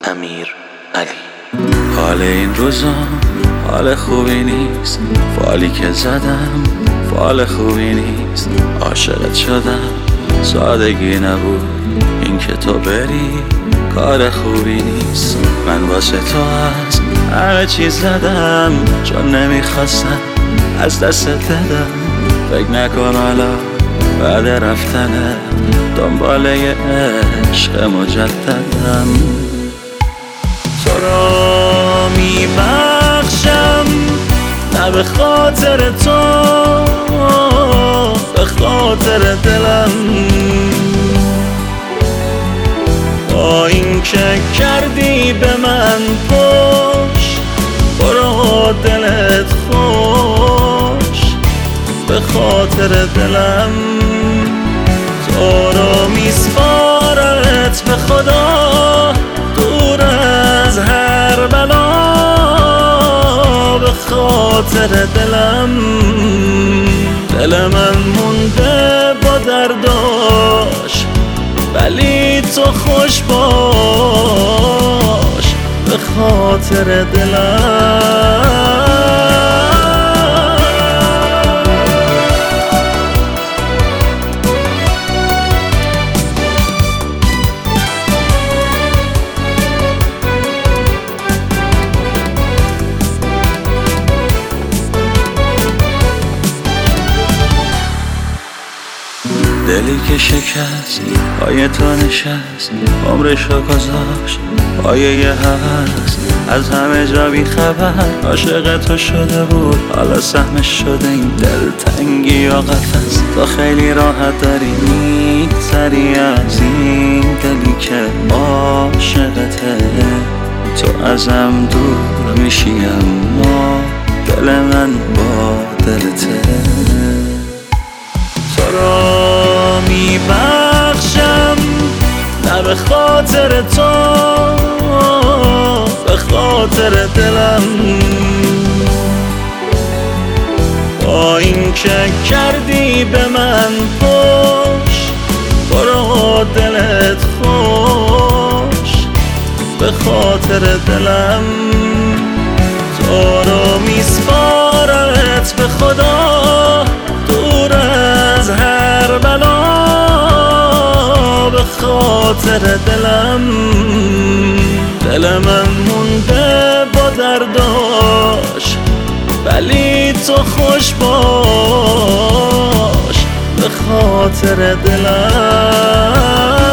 امیر علی. حال این روزا حال خوبی نیست، فالی که زدم فال خوبی نیست. عاشقت شدم سادگی نبود، این که تو بری کار خوبی نیست. من واسه تو از همه چیز زدم، چون نمیخواستم از دست دادم. فکر نکن حالا بعد رفتنه دنباله عشق مجددم. تو را میبخشم نه به خاطر تو، به خاطر دلم. با این که کردی به من پشت، برو دلت خوش به خاطر دلم. تو رو میسپارمت به خدا، دور از هر بلا به خاطر دلم. دل من مونده با درداش، ولی تو خوش باش به خاطر دلم. دلی که شکست پای تو نشست، عمرشو گذاشت پای یه هست. از همه جا بی خبر عاشق تو شده بود، حالا سهمش شده این دلتنگی و قفس. تو خیلی راحت داری میگذری از این دلی که عاشقته. تو ازم دور میشی اما دل من با دلته. تو را میبخشم نه به خاطر تو، به خاطر دلم. با این که کردی به من پشت، برو دلت خوش به خاطر دلم. تو رو میسپارمت به خدا، دور از هر بلا به خاطر دلم. دل من مونده با درداش، ولی تو خوش باش به خاطر دلم.